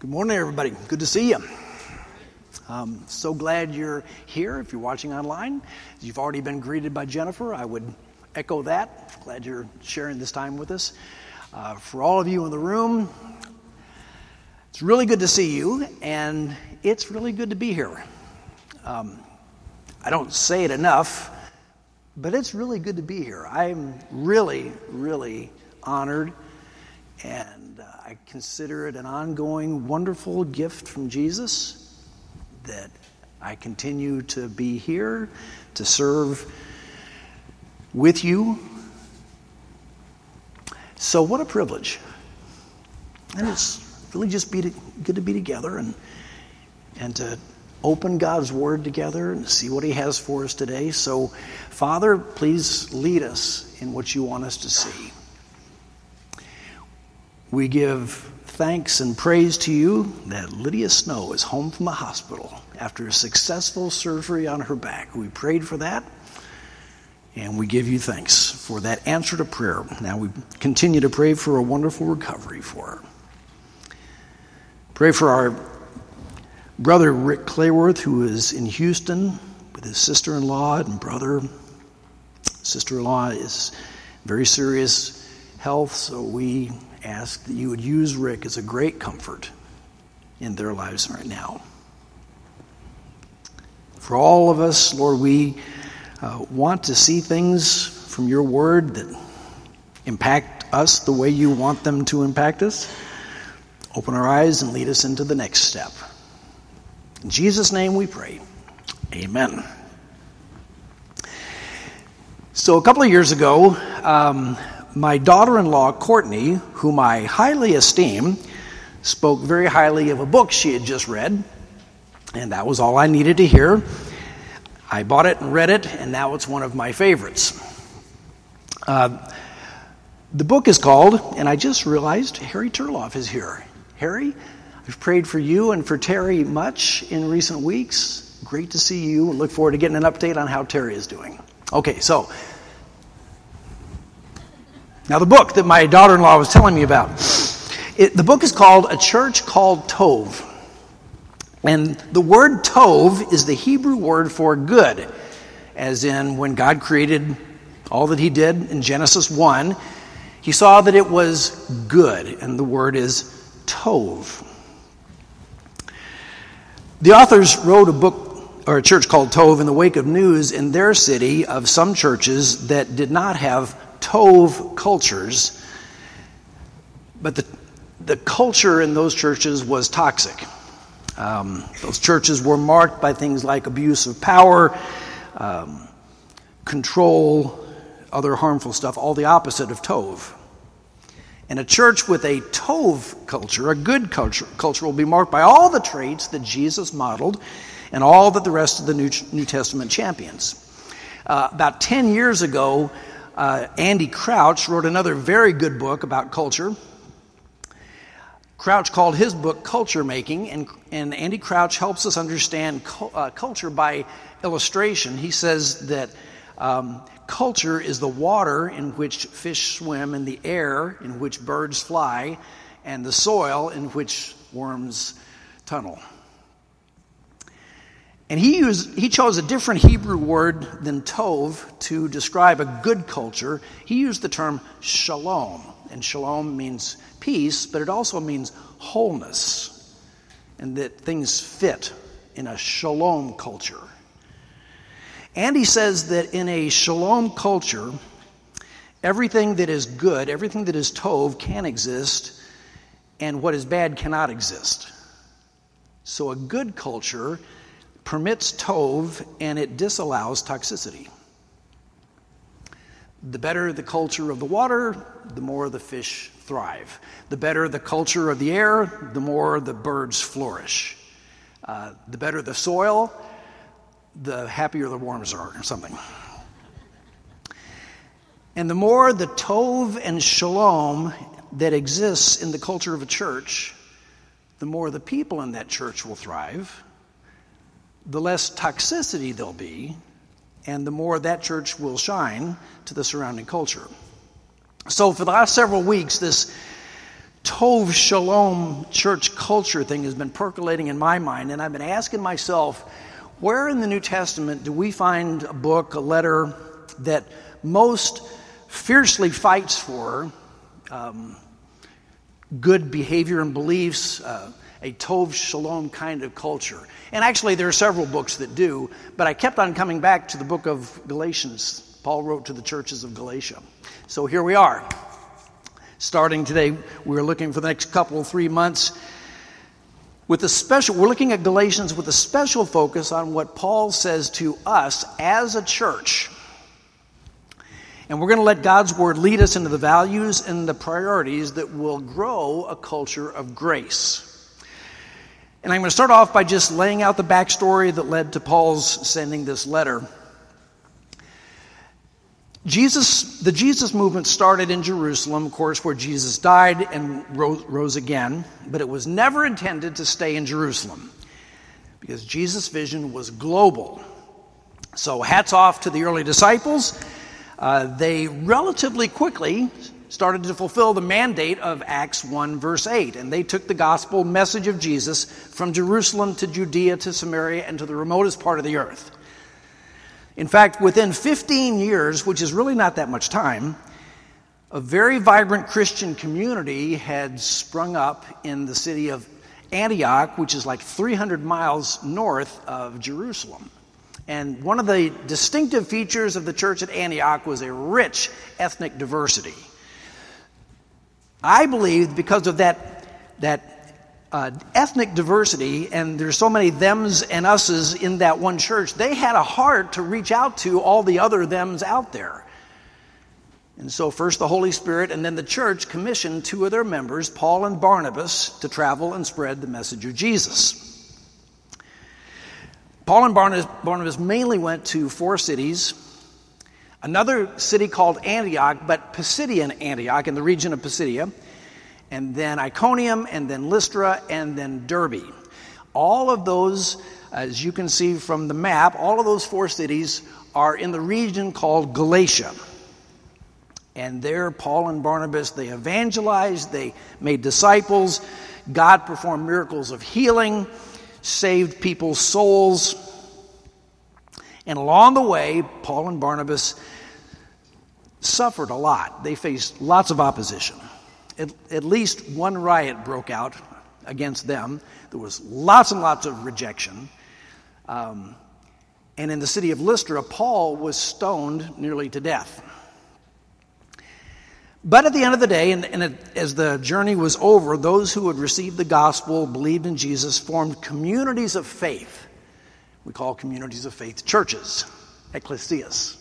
Good morning, everybody. Good to see you. So glad you're here. If you're watching online, you've already been greeted by Jennifer. I would echo that. Glad you're sharing this time with us. For all of you in the room, it's really good to see you, and it's really good to be here. I don't say it enough, but it's really good to be here. I'm really, really honored, and I consider it an ongoing, wonderful gift from Jesus that I continue to be here to serve with you. So what a privilege. And it's really just good to be together and to open God's Word together and see what He has for us today. So, Father, please lead us in what you want us to see. We give thanks and praise to you that Lydia Snow is home from the hospital after a successful surgery on her back. We prayed for that, and we give you thanks for that answer to prayer. Now we continue to pray for a wonderful recovery for her. Pray for our brother Rick Clayworth, who is in Houston with his sister-in-law and brother. Sister-in-law is very serious health, so we ask that you would use Rick as a great comfort in their lives right now. For all of us, Lord, we want to see things from your word that impact us the way you want them to impact us. Open our eyes and lead us into the next step. In Jesus' name we pray. Amen. So a couple of years ago, my daughter-in-law, Courtney, whom I highly esteem, spoke very highly of a book she had just read, and that was all I needed to hear. I bought it and read it, and now it's one of my favorites. The book is called, and I just realized Harry Turloff is here. Harry, I've prayed for you and for Terry much in recent weeks. Great to see you, and look forward to getting an update on how Terry is doing. Okay, so now the book that my daughter-in-law was telling me about. The book is called A Church Called Tov. And the word Tov is the Hebrew word for good, as in when God created all that he did in Genesis 1, he saw that it was good, and the word is Tov. The authors wrote a book, or a church called Tov, in the wake of news in their city of some churches that did not have Tov cultures, but the culture in those churches was toxic. Those churches were marked by things like abuse of power, control, other harmful stuff, all the opposite of Tov. And a church with a Tov culture, a good culture, will be marked by all the traits that Jesus modeled and all that the rest of the New Testament champions. About 10 years ago, Andy Crouch wrote another very good book about culture. Crouch called his book Culture Making, and Andy Crouch helps us understand culture by illustration. He says that culture is the water in which fish swim, and the air in which birds fly, and the soil in which worms tunnel. And he chose a different Hebrew word than tov to describe a good culture. He used the term shalom, and shalom means peace, but it also means wholeness, and that things fit in a shalom culture. And he says that in a shalom culture, everything that is good, everything that is tov can exist, and what is bad cannot exist. So a good culture permits tov, and it disallows toxicity. The better the culture of the water, the more the fish thrive. The better the culture of the air, the more the birds flourish. The better the soil, the happier the worms are, or something. And the more the tov and shalom that exists in the culture of a church, the more the people in that church will thrive, the less toxicity there'll be, and the more that church will shine to the surrounding culture. So for the last several weeks, this Tov Shalom church culture thing has been percolating in my mind, and I've been asking myself, where in the New Testament do we find a book, a letter, that most fiercely fights for good behavior and beliefs, a Tov Shalom kind of culture? And actually, there are several books that do, but I kept on coming back to the book of Galatians. Paul wrote to the churches of Galatia. So here we are. Starting today, we're looking for the next 3 months we're looking at Galatians with a special focus on what Paul says to us as a church. And we're going to let God's word lead us into the values and the priorities that will grow a culture of grace. And I'm going to start off by just laying out the backstory that led to Paul's sending this letter. The Jesus movement started in Jerusalem, of course, where Jesus died and rose again, but it was never intended to stay in Jerusalem because Jesus' vision was global. So hats off to the early disciples. They relatively quickly started to fulfill the mandate of Acts 1, verse 8, and they took the gospel message of Jesus from Jerusalem to Judea to Samaria and to the remotest part of the earth. In fact, within 15 years, which is really not that much time, a very vibrant Christian community had sprung up in the city of Antioch, which is like 300 miles north of Jerusalem. And one of the distinctive features of the church at Antioch was a rich ethnic diversity. I believe because of that ethnic diversity, and there's so many thems and us's in that one church, they had a heart to reach out to all the other thems out there. And so first the Holy Spirit and then the church commissioned 2 of their members, Paul and Barnabas, to travel and spread the message of Jesus. Paul and Barnabas mainly went to 4 cities. Another city called Antioch, but Pisidian Antioch in the region of Pisidia, and then Iconium, and then Lystra, and then Derbe. All of those, as you can see from the map, all of those 4 cities are in the region called Galatia. And there, Paul and Barnabas, they evangelized, they made disciples, God performed miracles of healing, saved people's souls. And along the way, Paul and Barnabas suffered a lot. They faced lots of opposition. At least one riot broke out against them. There was lots and lots of rejection. And in the city of Lystra, Paul was stoned nearly to death. But at the end of the day, as the journey was over, those who had received the gospel, believed in Jesus, formed communities of faith. We call communities of faith churches, ecclesias.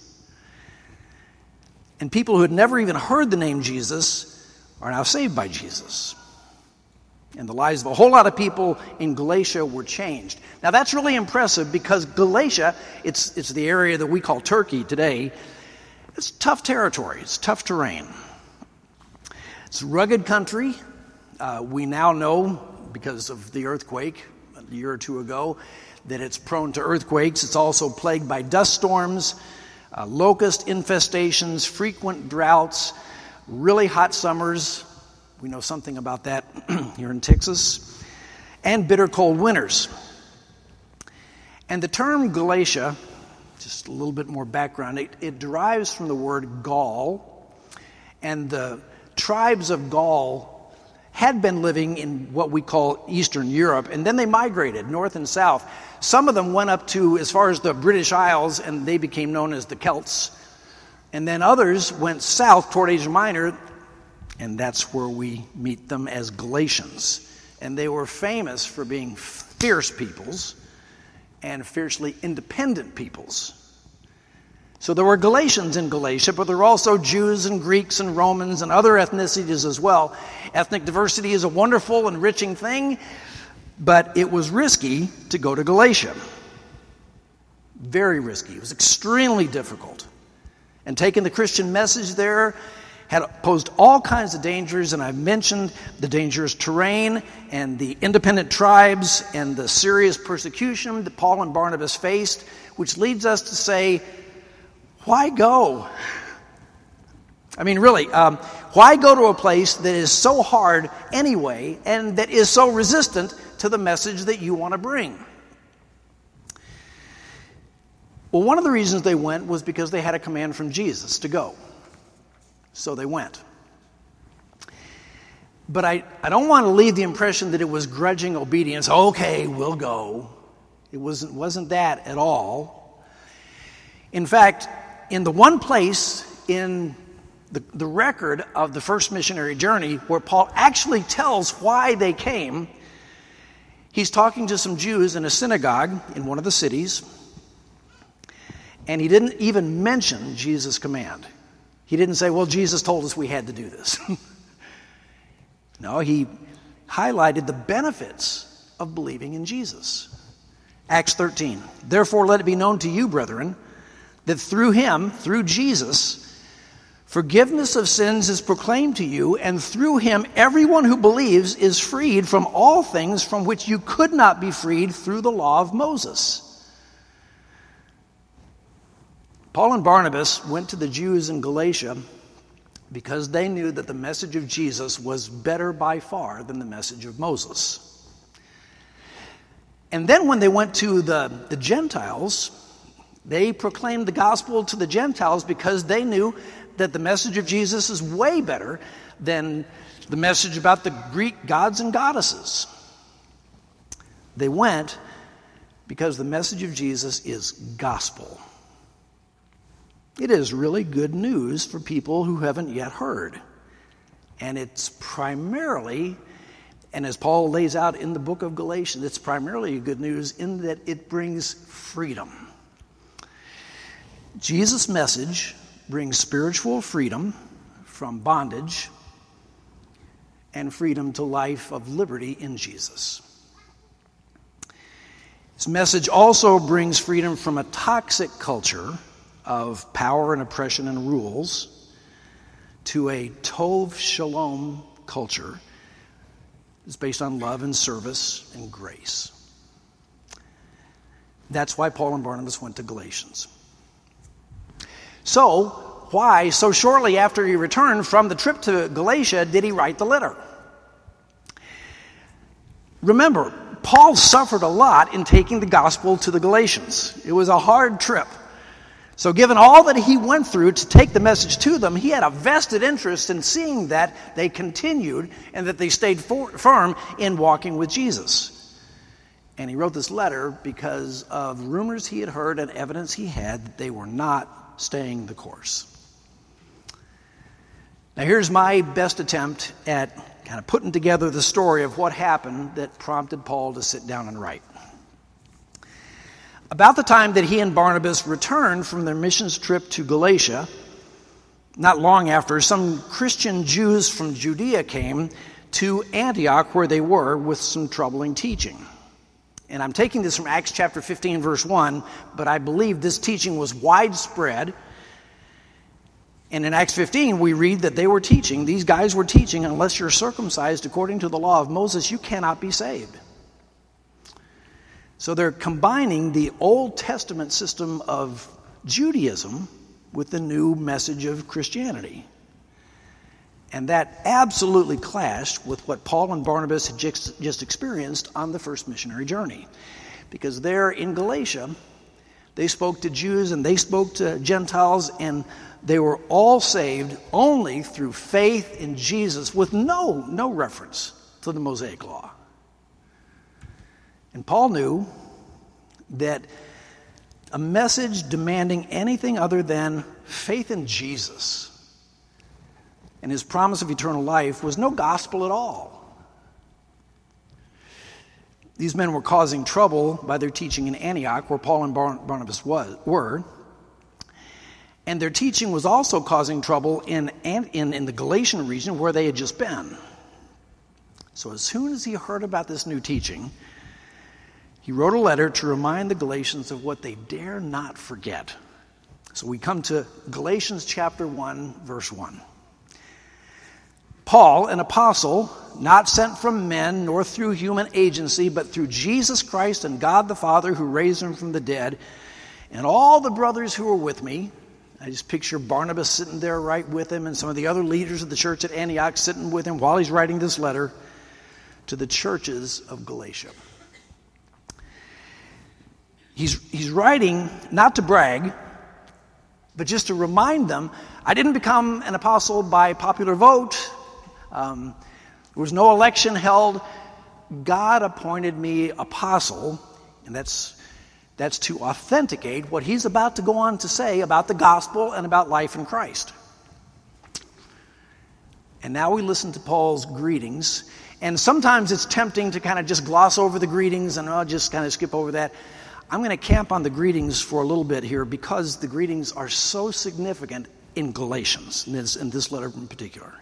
And people who had never even heard the name Jesus are now saved by Jesus. And the lives of a whole lot of people in Galatia were changed. Now that's really impressive because Galatia, it's the area that we call Turkey today. It's tough territory. It's tough terrain. It's a rugged country. We now know, because of the earthquake a year or 2 ago, that it's prone to earthquakes. It's also plagued by dust storms, locust infestations, frequent droughts, really hot summers. We know something about that here in Texas. And bitter cold winters. And the term Galatia, just a little bit more background, it derives from the word Gaul. And the tribes of Gaul had been living in what we call Eastern Europe, and then they migrated north and south. Some of them went up to as far as the British Isles, and they became known as the Celts. And then others went south toward Asia Minor, and that's where we meet them as Galatians. And they were famous for being fierce peoples and fiercely independent peoples. So there were Galatians in Galatia, but there were also Jews and Greeks and Romans and other ethnicities as well. Ethnic diversity is a wonderful, enriching thing, but it was risky to go to Galatia. Very risky. It was extremely difficult. And taking the Christian message there had posed all kinds of dangers, and I've mentioned the dangerous terrain and the independent tribes and the serious persecution that Paul and Barnabas faced, which leads us to say, why go? I mean, really, why go to a place that is so hard anyway and that is so resistant to the message that you want to bring? Well, one of the reasons they went was because they had a command from Jesus to go. So they went. But I don't want to leave the impression that it was grudging obedience. Okay, we'll go. It wasn't that at all. In fact, in the one place in the record of the first missionary journey where Paul actually tells why they came, he's talking to some Jews in a synagogue in one of the cities, and he didn't even mention Jesus' command. He didn't say, well, Jesus told us we had to do this. No, he highlighted the benefits of believing in Jesus. Acts 13, therefore let it be known to you, brethren, that through him, through Jesus, forgiveness of sins is proclaimed to you, and through him everyone who believes is freed from all things from which you could not be freed through the law of Moses. Paul and Barnabas went to the Jews in Galatia because they knew that the message of Jesus was better by far than the message of Moses. And then when they went to the Gentiles, they proclaimed the gospel to the Gentiles because they knew that the message of Jesus is way better than the message about the Greek gods and goddesses. They went because the message of Jesus is gospel. It is really good news for people who haven't yet heard. And it's primarily, and as Paul lays out in the book of Galatians, it's primarily good news in that it brings freedom. Jesus' message brings spiritual freedom from bondage and freedom to life of liberty in Jesus. His message also brings freedom from a toxic culture of power and oppression and rules to a Tov Shalom culture that's based on love and service and grace. That's why Paul and Barnabas went to Galatians. So, why, so shortly after he returned from the trip to Galatia, did he write the letter? Remember, Paul suffered a lot in taking the gospel to the Galatians. It was a hard trip. So given all that he went through to take the message to them, he had a vested interest in seeing that they continued and that they stayed firm in walking with Jesus. And he wrote this letter because of rumors he had heard and evidence he had that they were not staying the course. Now here's my best attempt at kind of putting together the story of what happened that prompted Paul to sit down and write. About the time that he and Barnabas returned from their missions trip to Galatia, not long after, some Christian Jews from Judea came to Antioch where they were with some troubling teaching. And I'm taking this from Acts chapter 15, verse 1, but I believe this teaching was widespread. And in Acts 15, we read that they were teaching, these guys were teaching, unless you're circumcised according to the law of Moses, you cannot be saved. So they're combining the Old Testament system of Judaism with the new message of Christianity. And that absolutely clashed with what Paul and Barnabas had just experienced on the first missionary journey. Because there in Galatia, they spoke to Jews and they spoke to Gentiles, and they were all saved only through faith in Jesus with no reference to the Mosaic Law. And Paul knew that a message demanding anything other than faith in Jesus and his promise of eternal life was no gospel at all. These men were causing trouble by their teaching in Antioch, where Paul and Barnabas were. And their teaching was also causing trouble in the Galatian region where they had just been. So as soon as he heard about this new teaching, he wrote a letter to remind the Galatians of what they dare not forget. So we come to Galatians chapter 1, verse 1. Paul, an apostle, not sent from men nor through human agency, but through Jesus Christ and God the Father who raised him from the dead, and all the brothers who are with me. I just picture Barnabas sitting there right with him and some of the other leaders of the church at Antioch sitting with him while he's writing this letter to the churches of Galatia. He's writing not to brag, but just to remind them, I didn't become an apostle by popular vote. There was no election held. God appointed me apostle, and that's to authenticate what he's about to go on to say about the gospel and about life in Christ. And now we listen to Paul's greetings, and sometimes it's tempting to kind of just gloss over the greetings and I'll just kind of skip over that. I'm going to camp on the greetings for a little bit here because the greetings are so significant in Galatians, in this letter in particular.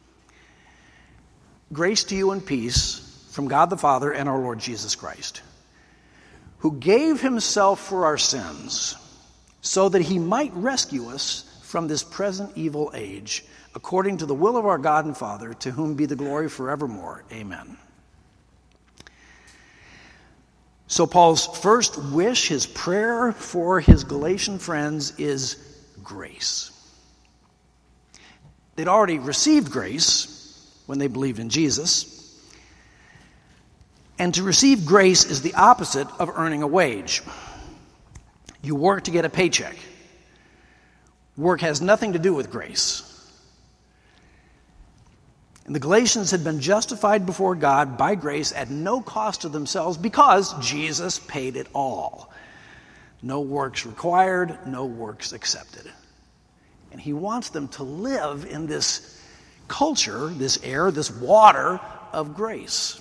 Grace to you and peace from God the Father and our Lord Jesus Christ, who gave himself for our sins so that he might rescue us from this present evil age, according to the will of our God and Father, to whom be the glory forevermore. Amen. So Paul's first wish, his prayer for his Galatian friends is grace. They'd already received grace when they believed in Jesus. And to receive grace is the opposite of earning a wage. You work to get a paycheck. Work has nothing to do with grace. And the Galatians had been justified before God by grace at no cost to themselves because Jesus paid it all. No works required, no works accepted. And he wants them to live in this culture, this air, this water of grace.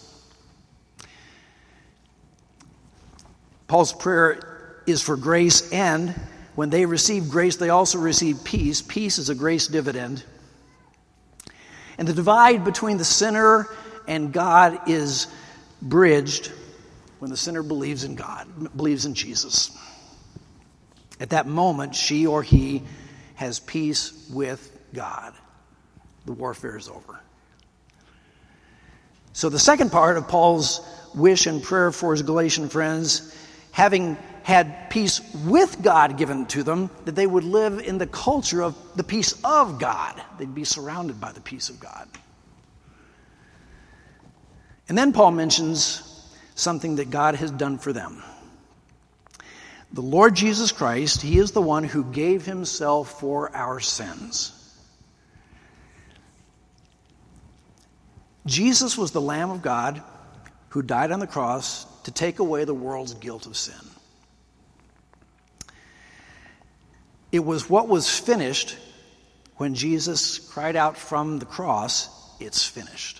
Paul's prayer is for grace, and when they receive grace, they also receive peace. Peace is a grace dividend. And the divide between the sinner and God is bridged when the sinner believes in God, believes in Jesus. At that moment, she or he has peace with God. The warfare is over. So the second part of Paul's wish and prayer for his Galatian friends, having had peace with God given to them, that they would live in the culture of the peace of God. They'd be surrounded by the peace of God. And then Paul mentions something that God has done for them. The Lord Jesus Christ, he is the one who gave himself for our sins. Jesus was the Lamb of God who died on the cross to take away the world's guilt of sin. It was what was finished when Jesus cried out from the cross, "It's finished."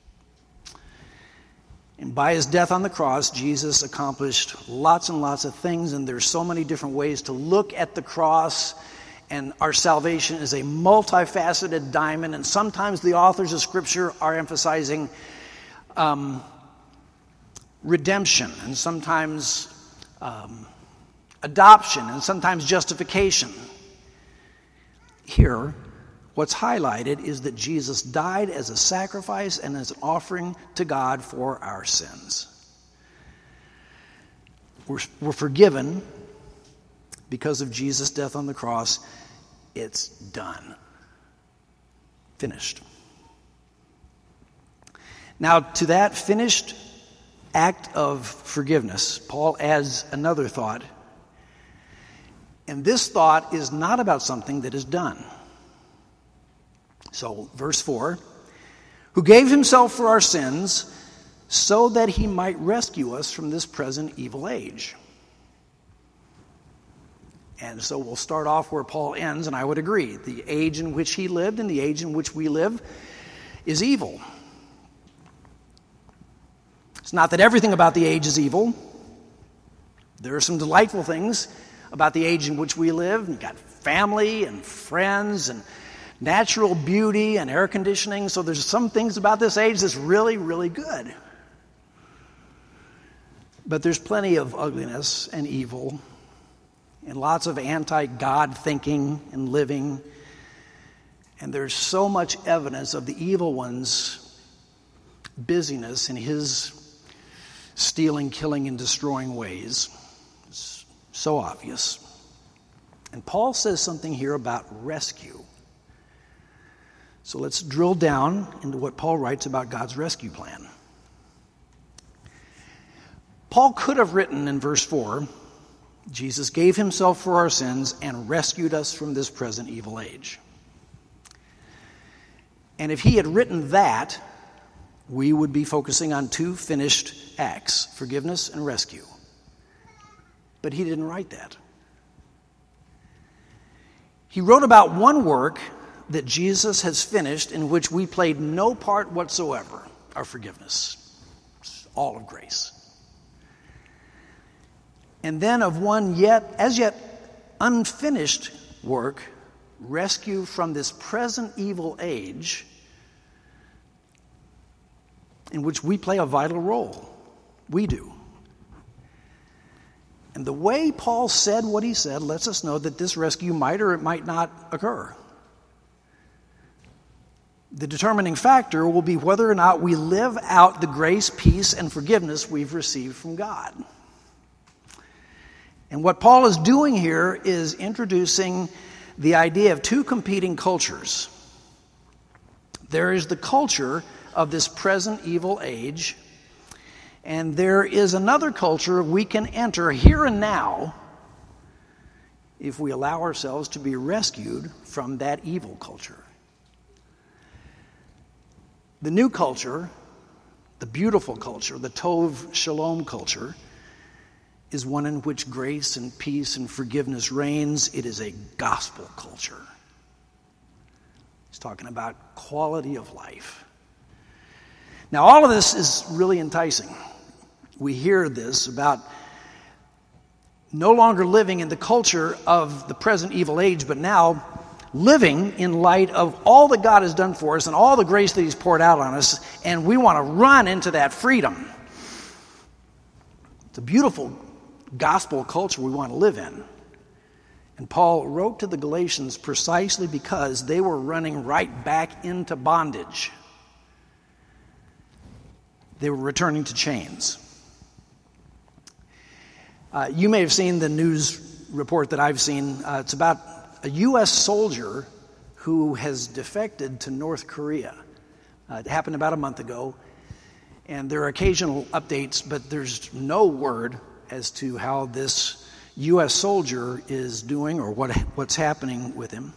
And by his death on the cross, Jesus accomplished lots and lots of things, and there's so many different ways to look at the cross, and our salvation is a multifaceted diamond, and sometimes the authors of Scripture are emphasizing redemption, and sometimes adoption, and sometimes justification. Here, what's highlighted is that Jesus died as a sacrifice and as an offering to God for our sins. We're forgiven because of Jesus' death on the cross. It's done. Finished. Now, to that finished act of forgiveness, Paul adds another thought. And this thought is not about something that is done. So, verse 4, who gave himself for our sins so that he might rescue us from this present evil age. And so we'll start off where Paul ends, and I would agree. The age in which he lived and the age in which we live is evil. It's not that everything about the age is evil. There are some delightful things about the age in which we live. You've got family and friends and natural beauty and air conditioning. So there's some things about this age that's really, really good. But there's plenty of ugliness and evil and lots of anti-God thinking and living. And there's so much evidence of the evil one's busyness in his stealing, killing, and destroying ways. It's so obvious. And Paul says something here about rescue. So let's drill down into what Paul writes about God's rescue plan. Paul could have written in verse 4, Jesus gave himself for our sins and rescued us from this present evil age. And if he had written that, we would be focusing on two finished acts, forgiveness and rescue. But he didn't write that. He wrote about one work that Jesus has finished in which we played no part whatsoever, our forgiveness. It's all of grace. And then of one as yet unfinished work, rescue from this present evil age in which we play a vital role. We do. And the way Paul said what he said lets us know that this rescue might or it might not occur. The determining factor will be whether or not we live out the grace, peace, and forgiveness we've received from God. And what Paul is doing here is introducing the idea of two competing cultures. There is the culture of this present evil age, and there is another culture we can enter here and now if we allow ourselves to be rescued from that evil culture. The new culture, the beautiful culture, the Tov Shalom culture, is one in which grace and peace and forgiveness reigns. It is a gospel culture. He's talking about quality of life. Now, all of this is really enticing. We hear this about no longer living in the culture of the present evil age, but now living in light of all that God has done for us and all the grace that he's poured out on us, and we want to run into that freedom. It's a beautiful gospel culture we want to live in. And Paul wrote to the Galatians precisely because they were running right back into bondage. They were returning to chains. You may have seen the news report that I've seen. It's about a U.S. soldier who has defected to North Korea. It happened about a month ago. And there are occasional updates, but there's no word as to how this U.S. soldier is doing or what's happening with him.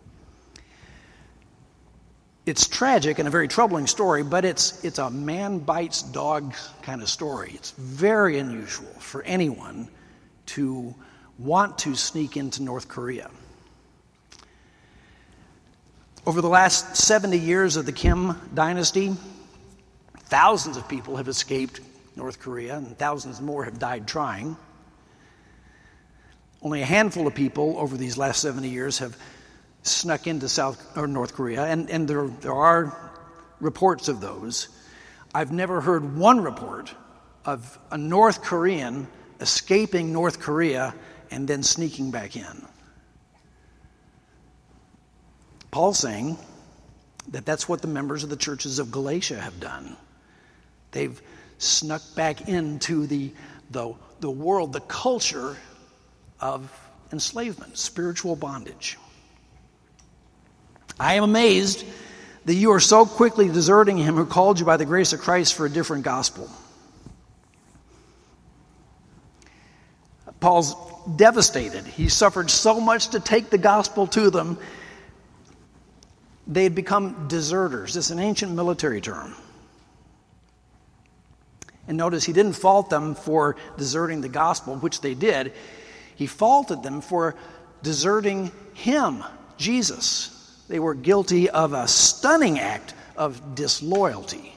It's tragic and a very troubling story, but it's a man bites dog kind of story. It's very unusual for anyone to want to sneak into North Korea. Over the last 70 years of the Kim dynasty, thousands of people have escaped North Korea, and thousands more have died trying. Only a handful of people over these last 70 years have snuck into North Korea, and there are reports of those. I've never heard one report of a North Korean escaping North Korea and then sneaking back in. Paul's saying that that's what the members of the churches of Galatia have done. They've snuck back into the world, the culture of enslavement, spiritual bondage. I am amazed that you are so quickly deserting him who called you by the grace of Christ for a different gospel. Paul's devastated. He suffered so much to take the gospel to them. They had become deserters. It's an ancient military term. And notice he didn't fault them for deserting the gospel, which they did. He faulted them for deserting him, Jesus. They were guilty of a stunning act of disloyalty.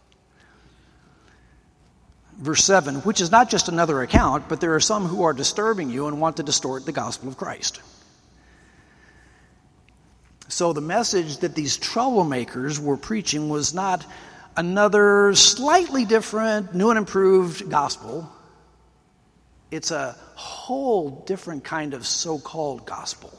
Verse 7, which is not just another account, but there are some who are disturbing you and want to distort the gospel of Christ. So the message that these troublemakers were preaching was not another slightly different, new and improved gospel. It's a whole different kind of so-called gospel.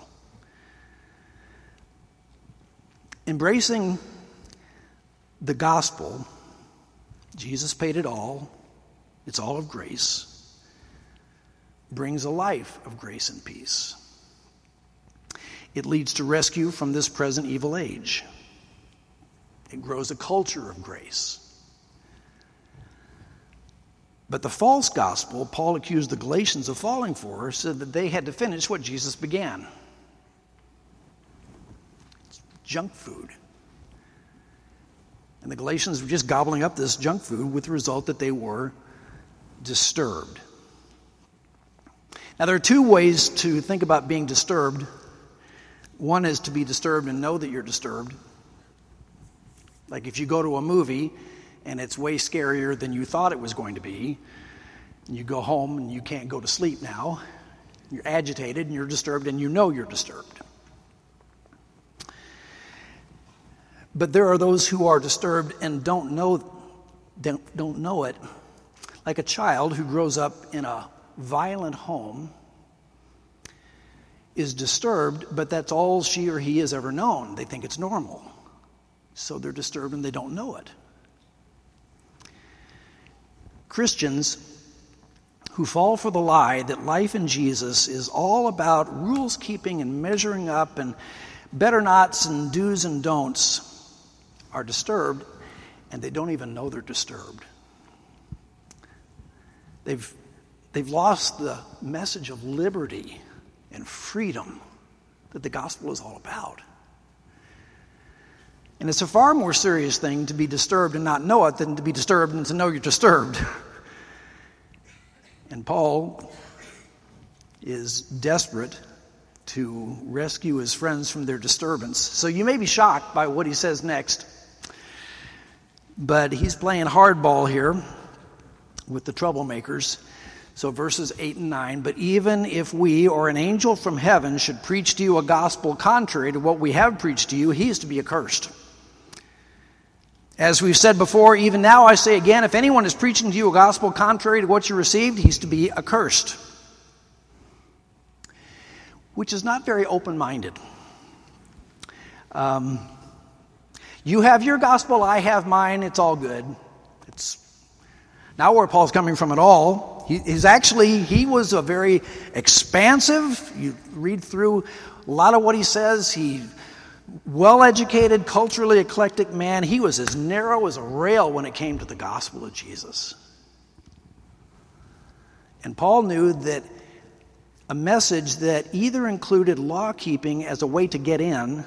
Embracing the gospel, Jesus paid it all, it's all of grace, brings a life of grace and peace. It leads to rescue from this present evil age. It grows a culture of grace. But the false gospel Paul accused the Galatians of falling for said that they had to finish what Jesus began. It's junk food. And the Galatians were just gobbling up this junk food with the result that they were disturbed. Now, there are two ways to think about being disturbed. One is to be disturbed and know that you're disturbed. Like if you go to a movie and it's way scarier than you thought it was going to be, and you go home and you can't go to sleep now, you're agitated and you're disturbed and you know you're disturbed. But there are those who are disturbed and don't know it, like a child who grows up in a violent home is disturbed, but that's all she or he has ever known. They think it's normal. So they're disturbed and they don't know it. Christians who fall for the lie that life in Jesus is all about rules keeping and measuring up and better nots and do's and don'ts are disturbed, and they don't even know they're disturbed. They've lost the message of liberty and freedom that the gospel is all about. And it's a far more serious thing to be disturbed and not know it than to be disturbed and to know you're disturbed. And Paul is desperate to rescue his friends from their disturbance. So you may be shocked by what he says next, but he's playing hardball here with the troublemakers. So verses 8 and 9, but even if we or an angel from heaven should preach to you a gospel contrary to what we have preached to you, he is to be accursed. As we've said before, even now I say again, if anyone is preaching to you a gospel contrary to what you received, he's to be accursed. Which is not very open-minded. You have your gospel, I have mine, it's all good. It's not where Paul's coming from at all. He was a very expansive, you read through a lot of what he says, well-educated, culturally eclectic man. He was as narrow as a rail when it came to the gospel of Jesus. And Paul knew that a message that either included law-keeping as a way to get in,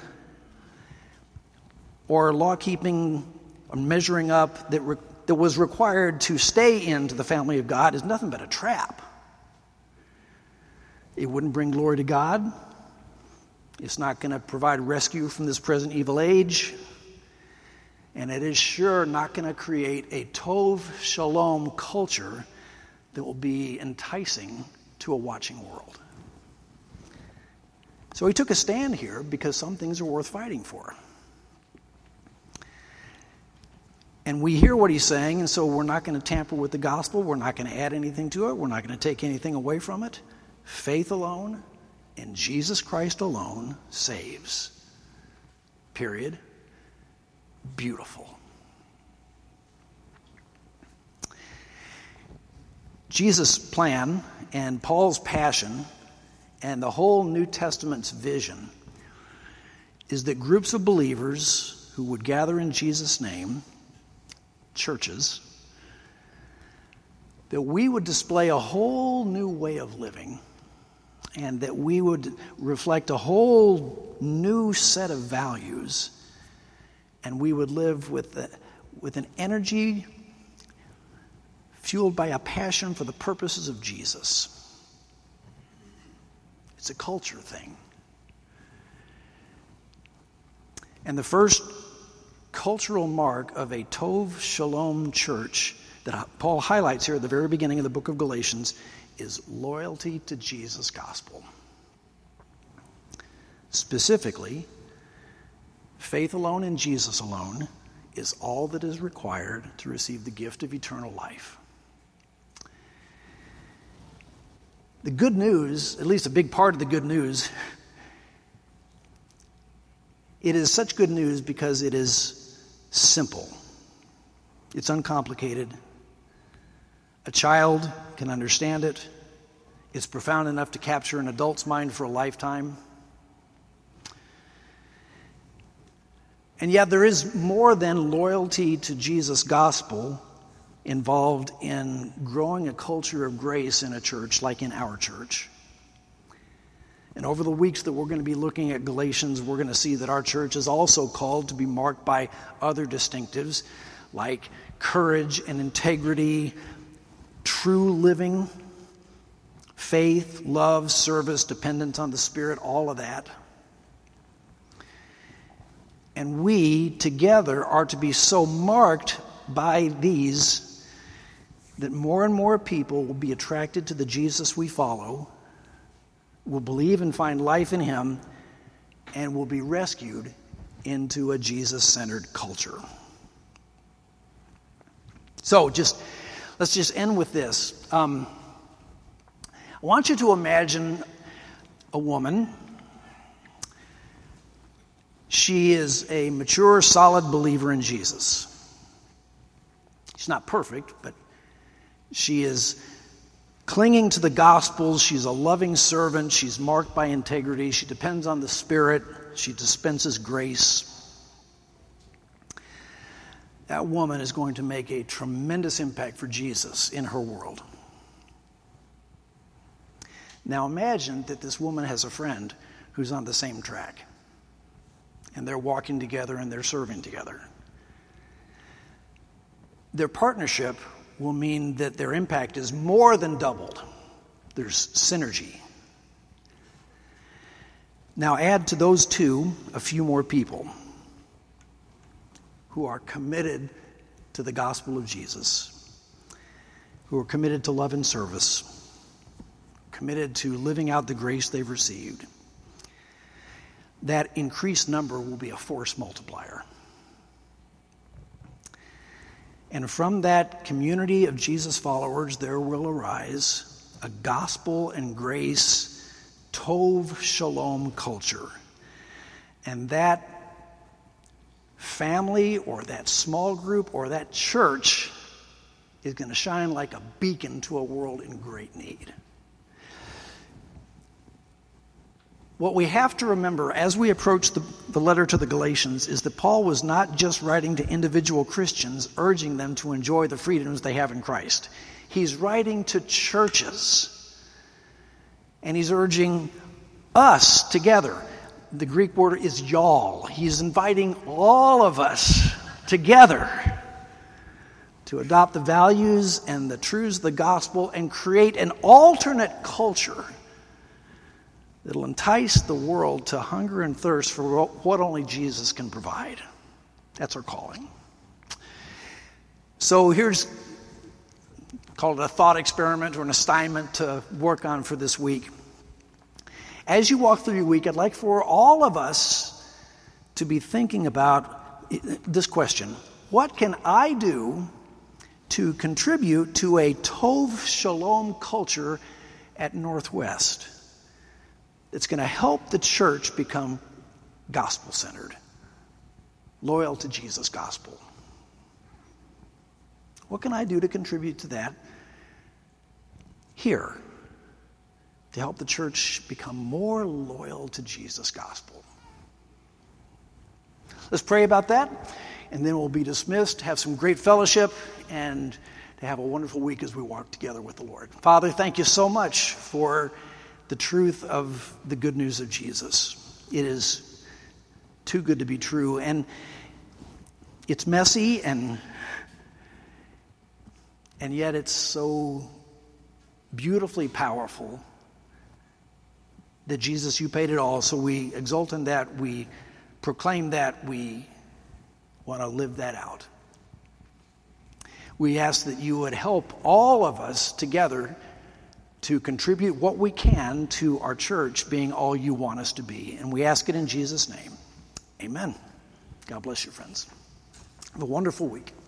or law-keeping, measuring up that was required to stay into the family of God is nothing but a trap. It wouldn't bring glory to God. It's not going to provide rescue from this present evil age. And it is sure not going to create a Tov Shalom culture that will be enticing to a watching world. So he took a stand here because some things are worth fighting for. And we hear what he's saying, and so we're not going to tamper with the gospel. We're not going to add anything to it. We're not going to take anything away from it. Faith alone in Jesus Christ alone saves. Period. Beautiful. Jesus' plan and Paul's passion and the whole New Testament's vision is that groups of believers who would gather in Jesus' name, churches, that we would display a whole new way of living and that we would reflect a whole new set of values, and we would live with an energy fueled by a passion for the purposes of Jesus. It's a culture thing. And the first cultural mark of a Tov Shalom church that Paul highlights here at the very beginning of the book of Galatians is loyalty to Jesus' gospel. Specifically, faith alone in Jesus alone is all that is required to receive the gift of eternal life. The good news, at least a big part of the good news, it is such good news because it is simple. It's uncomplicated. A child can understand it. It's profound enough to capture an adult's mind for a lifetime. And yet there is more than loyalty to Jesus' gospel involved in growing a culture of grace in a church like in our church. And over the weeks that we're going to be looking at Galatians, we're going to see that our church is also called to be marked by other distinctives like courage and integrity, true living, faith, love, service, dependence on the Spirit, all of that. And we together are to be so marked by these that more and more people will be attracted to the Jesus we follow, will believe and find life in him, and will be rescued into a Jesus-centered culture. So let's just end with this. I want you to imagine a woman. She is a mature, solid believer in Jesus. She's not perfect, but she is clinging to the gospel. She's a loving servant. She's marked by integrity. She depends on the Spirit. She dispenses grace. That woman is going to make a tremendous impact for Jesus in her world. Now imagine that this woman has a friend who's on the same track. And they're walking together and they're serving together. Their partnership will mean that their impact is more than doubled. There's synergy. Now add to those two a few more people who are committed to the gospel of Jesus, who are committed to love and service, committed to living out the grace they've received. That increased number will be a force multiplier. And from that community of Jesus followers, there will arise a gospel and grace, Tov Shalom culture. And that family or that small group or that church is going to shine like a beacon to a world in great need. What we have to remember as we approach the letter to the Galatians is that Paul was not just writing to individual Christians, urging them to enjoy the freedoms they have in Christ. He's writing to churches, and he's urging us together. The Greek word is y'all. He's inviting all of us together to adopt the values and the truths of the gospel and create an alternate culture that'll entice the world to hunger and thirst for what only Jesus can provide. That's our calling. So here's, call it a thought experiment or an assignment to work on for this week. As you walk through your week, I'd like for all of us to be thinking about this question. What can I do to contribute to a Tov Shalom culture at Northwest? It's going to help the church become gospel-centered, loyal to Jesus' gospel. What can I do to contribute to that here to help the church become more loyal to Jesus' gospel? Let's pray about that, and then we'll be dismissed, have some great fellowship, and to have a wonderful week as we walk together with the Lord. Father, thank you so much for the truth of the good news of Jesus. It is too good to be true, and it's messy, and yet it's so beautifully powerful that Jesus, you paid it all, so we exult in that, we proclaim that, we want to live that out. We ask that you would help all of us together to contribute what we can to our church being all you want us to be. And we ask it in Jesus' name. Amen. God bless you, friends. Have a wonderful week.